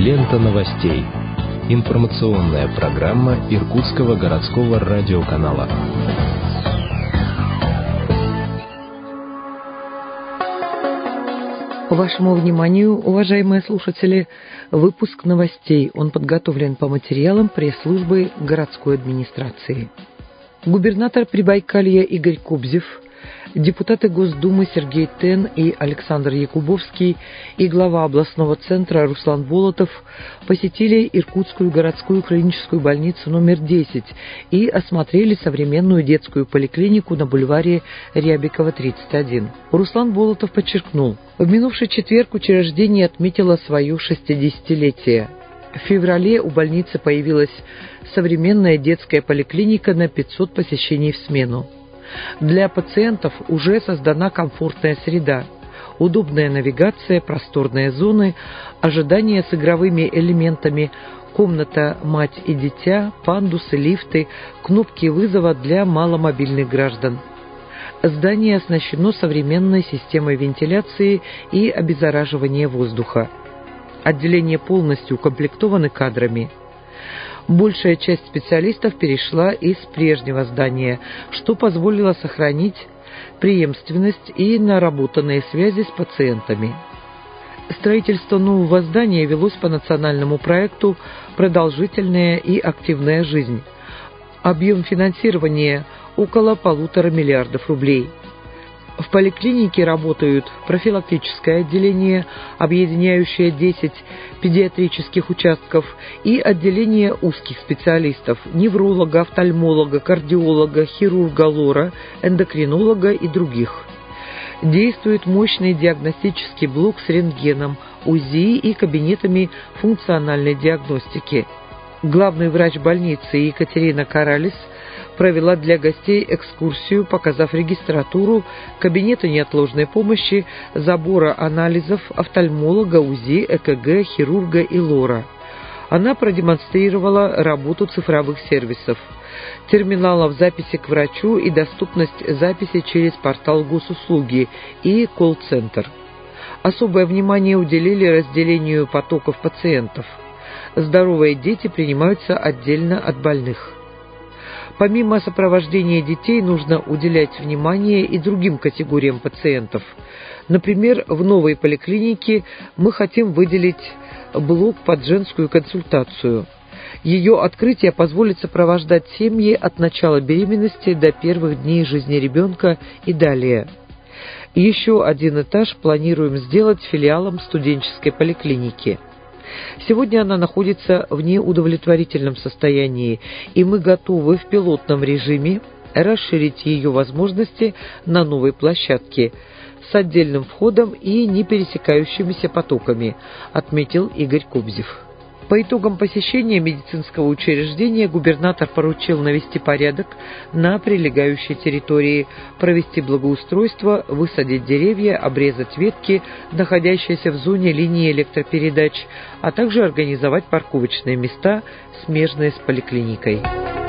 Лента новостей. Информационная программа Иркутского городского радиоканала. Вашему вниманию, уважаемые слушатели, выпуск новостей. Он подготовлен по материалам пресс-службы городской администрации. Губернатор Прибайкалья Игорь Кобзев, депутаты Госдумы Сергей Тен и Александр Якубовский и глава областного центра Руслан Болотов посетили Иркутскую городскую клиническую больницу номер 10 и осмотрели современную детскую поликлинику на бульваре Рябикова, 31. Руслан Болотов подчеркнул, в минувший четверг учреждение отметило свое 60-летие. В феврале у больницы появилась современная детская поликлиника на 500 посещений в смену. Для пациентов уже создана комфортная среда, удобная навигация, просторные зоны, ожидание с игровыми элементами, комната «Мать и дитя», пандусы, лифты, кнопки вызова для маломобильных граждан. Здание оснащено современной системой вентиляции и обеззараживания воздуха. Отделения полностью укомплектованы кадрами. Большая часть специалистов перешла из прежнего здания, что позволило сохранить преемственность и наработанные связи с пациентами. Строительство нового здания велось по национальному проекту «Продолжительная и активная жизнь». Объем финансирования около 1,5 миллиарда рублей. В поликлинике работают профилактическое отделение, объединяющее 10 педиатрических участков, и отделение узких специалистов – невролога, офтальмолога, кардиолога, хирурга лора, эндокринолога и других. Действует мощный диагностический блок с рентгеном, УЗИ и кабинетами функциональной диагностики. Главный врач больницы Екатерина Каралис провела для гостей экскурсию, показав регистратуру, кабинеты неотложной помощи, забора анализов, офтальмолога, УЗИ, ЭКГ, хирурга и лора. Она продемонстрировала работу цифровых сервисов, терминалов записи к врачу и доступность записи через портал госуслуги и колл-центр. Особое внимание уделили разделению потоков пациентов. Здоровые дети принимаются отдельно от больных. Помимо сопровождения детей, нужно уделять внимание и другим категориям пациентов. Например, в новой поликлинике мы хотим выделить блок под женскую консультацию. Ее открытие позволит сопровождать семьи от начала беременности до первых дней жизни ребенка и далее. Еще один этаж планируем сделать филиалом студенческой поликлиники. Сегодня она находится в неудовлетворительном состоянии, и мы готовы в пилотном режиме расширить ее возможности на новой площадке с отдельным входом и не пересекающимися потоками, отметил Игорь Кобзев. По итогам посещения медицинского учреждения губернатор поручил навести порядок на прилегающей территории, провести благоустройство, высадить деревья, обрезать ветки, находящиеся в зоне линии электропередач, а также организовать парковочные места, смежные с поликлиникой.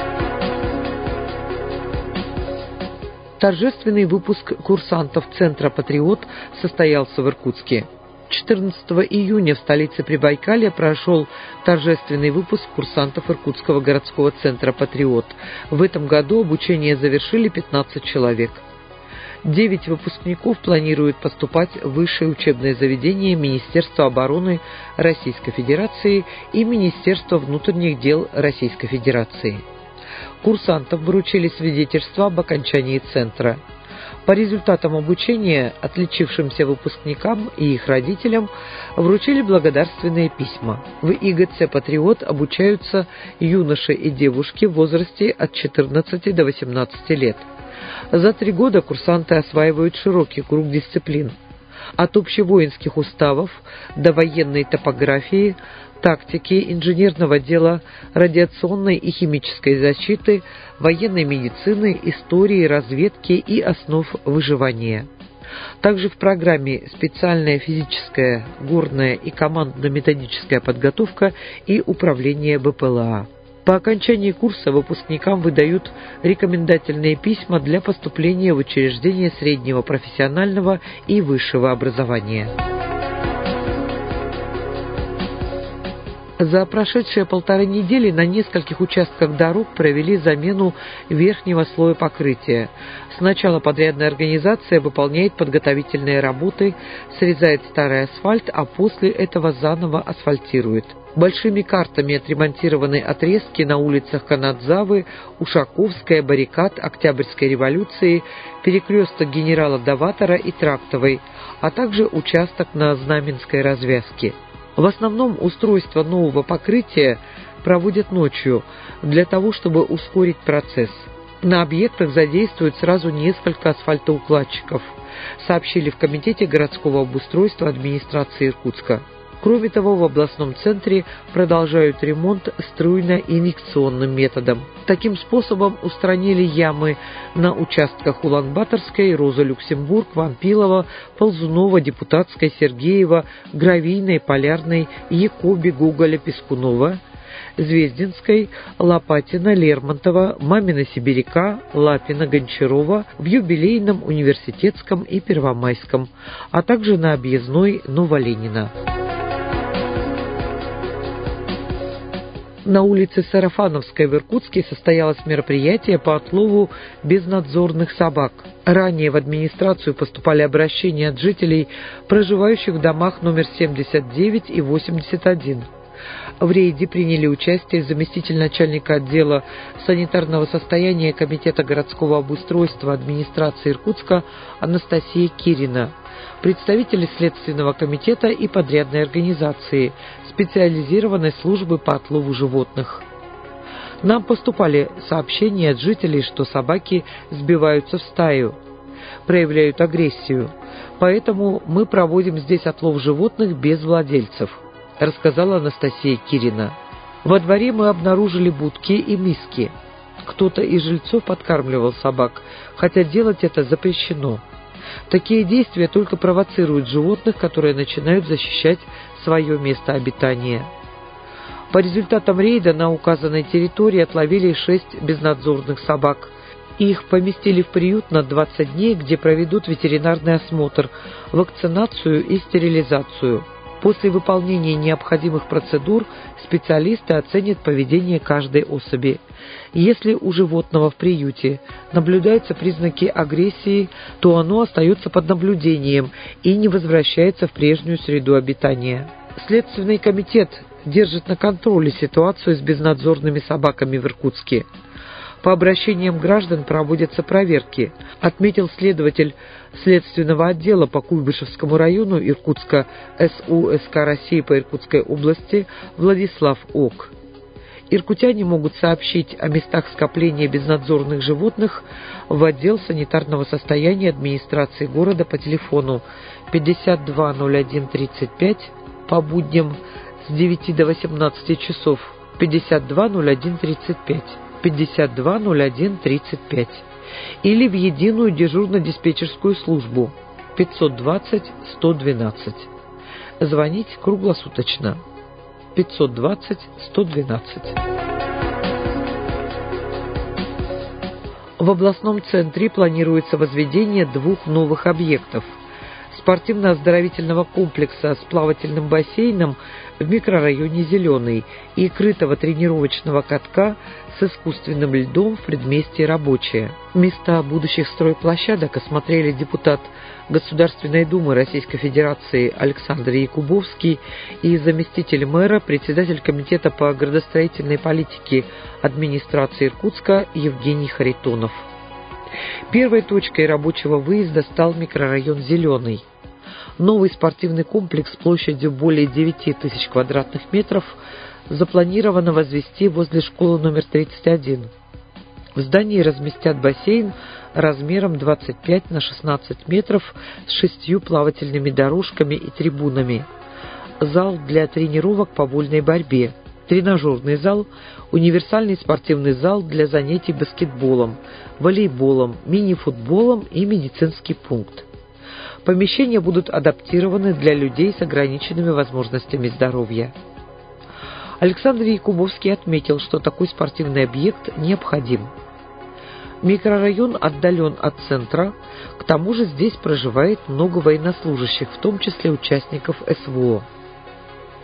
Торжественный выпуск курсантов Центра «Патриот» состоялся в Иркутске. 14 июня в столице Прибайкалья прошел торжественный выпуск курсантов Иркутского городского центра «Патриот». В этом году обучение завершили 15 человек. 9 выпускников планируют поступать в высшее учебное заведение Министерства обороны Российской Федерации и Министерства внутренних дел Российской Федерации. Курсантам вручили свидетельства об окончании центра. По результатам обучения отличившимся выпускникам и их родителям вручили благодарственные письма. В ИГЦ «Патриот» обучаются юноши и девушки в возрасте от 14 до 18 лет. За 3 года курсанты осваивают широкий круг дисциплин. От общевоинских уставов до военной топографии, тактики, инженерного дела, радиационной и химической защиты, военной медицины, истории, разведки и основ выживания. Также в программе специальная физическая, горная и командно-методическая подготовка и управление БПЛА. По окончании курса выпускникам выдают рекомендательные письма для поступления в учреждения среднего профессионального и высшего образования. За прошедшие 1,5 недели на нескольких участках дорог провели замену верхнего слоя покрытия. Сначала подрядная организация выполняет подготовительные работы, срезает старый асфальт, а после этого заново асфальтирует. Большими картами отремонтированы отрезки на улицах Канадзавы, Ушаковская, Баррикад, Октябрьской революции, перекресток генерала Даватора и Трактовой, а также участок на Знаменской развязке. В основном устройство нового покрытия проводят ночью, для того, чтобы ускорить процесс. На объектах задействуют сразу несколько асфальтоукладчиков, сообщили в Комитете городского обустройства администрации Иркутска. Кроме того, в областном центре продолжают ремонт струйно-инъекционным методом. Таким способом устранили ямы на участках Улан-Баторской, Роза-Люксембург, Вампилова, Ползунова, Депутатской, Сергеева, Гравийной, Полярной, Якоби, Гоголя, Пескунова, Звездинской, Лопатина, Лермонтова, Мамина-Сибиряка, Лапина, Гончарова, в Юбилейном, Университетском и Первомайском, а также на объездной Новоленина. На улице Сарафановской в Иркутске состоялось мероприятие по отлову безнадзорных собак. Ранее в администрацию поступали обращения от жителей, проживающих в домах номер 79 и 81. В рейде приняли участие заместитель начальника отдела санитарного состояния Комитета городского обустройства администрации Иркутска Анастасия Кирина, представители Следственного комитета и подрядной организации, специализированной службы по отлову животных. Нам поступали сообщения от жителей, что собаки сбиваются в стаю, проявляют агрессию, поэтому мы проводим здесь отлов животных без владельцев, рассказала Анастасия Кирина. Во дворе мы обнаружили будки и миски. Кто-то из жильцов подкармливал собак, хотя делать это запрещено. Такие действия только провоцируют животных, которые начинают защищать свое место обитания. По результатам рейда на указанной территории отловили 6 безнадзорных собак. Их поместили в приют на 20 дней, где проведут ветеринарный осмотр, вакцинацию и стерилизацию. После выполнения необходимых процедур специалисты оценят поведение каждой особи. Если у животного в приюте наблюдаются признаки агрессии, то оно остается под наблюдением и не возвращается в прежнюю среду обитания. Следственный комитет держит на контроле ситуацию с безнадзорными собаками в Иркутске. По обращениям граждан проводятся проверки, отметил следователь Следственного отдела по Куйбышевскому району Иркутска СУ СК России по Иркутской области Владислав Ок. Иркутяне могут сообщить о местах скопления безнадзорных животных в отдел санитарного состояния администрации города по телефону 520135 по будням с 9 до 18 часов, 520135. 520135 или в единую дежурно-диспетчерскую службу 520-112. Звонить круглосуточно 520-112. В областном центре планируется возведение 2 новых объектов: спортивно-оздоровительного комплекса с плавательным бассейном в микрорайоне Зеленый и крытого тренировочного катка с искусственным льдом в предместье Рабочее. Места будущих стройплощадок осмотрели депутат Государственной Думы Российской Федерации Александр Якубовский и заместитель мэра, председатель Комитета по градостроительной политике администрации Иркутска Евгений Харитонов. Первой точкой рабочего выезда стал микрорайон Зеленый. Новый спортивный комплекс площадью более 9 тысяч квадратных метров запланировано возвести возле школы номер 31. В здании разместят бассейн размером 25 на 16 метров с 6 плавательными дорожками и трибунами, зал для тренировок по вольной борьбе, тренажерный зал, универсальный спортивный зал для занятий баскетболом, волейболом, мини-футболом и медицинский пункт. Помещения будут адаптированы для людей с ограниченными возможностями здоровья. Александр Якубовский отметил, что такой спортивный объект необходим. Микрорайон отдален от центра, к тому же здесь проживает много военнослужащих, в том числе участников СВО.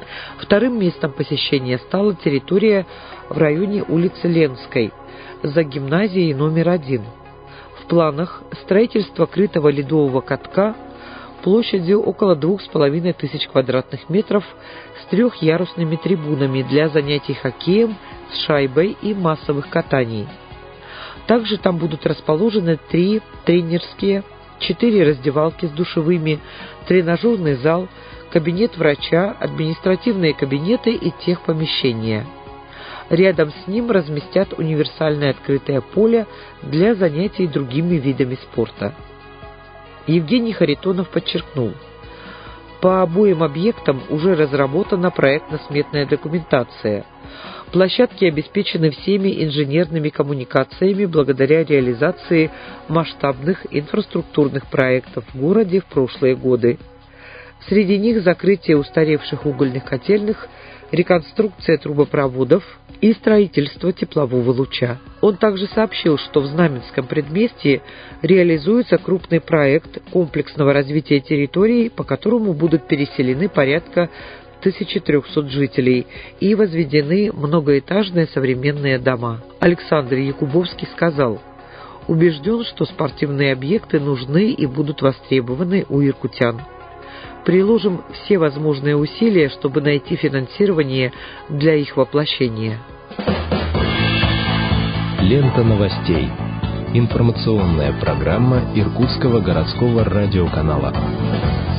Вторым местом посещения стала территория в районе улицы Ленской, за гимназией номер 1. В планах строительство крытого ледового катка площадью около 2500 квадратных метров с 3-ярусными трибунами для занятий хоккеем с шайбой и массовых катаний. Также там будут расположены 3 тренерские, 4 раздевалки с душевыми, тренажерный зал, кабинет врача, административные кабинеты и техпомещения. Рядом с ним разместят универсальное открытое поле для занятий другими видами спорта. Евгений Харитонов подчеркнул, по обоим объектам уже разработана проектно-сметная документация. Площадки обеспечены всеми инженерными коммуникациями благодаря реализации масштабных инфраструктурных проектов в городе в прошлые годы. Среди них закрытие устаревших угольных котельных, реконструкция трубопроводов и строительство теплового луча. Он также сообщил, что в Знаменском предместье реализуется крупный проект комплексного развития территории, по которому будут переселены порядка 1300 жителей и возведены многоэтажные современные дома. Александр Якубовский сказал: убежден, что спортивные объекты нужны и будут востребованы у иркутян. Приложим все возможные усилия, чтобы найти финансирование для их воплощения. Лента новостей. Информационная программа Иркутского городского радиоканала.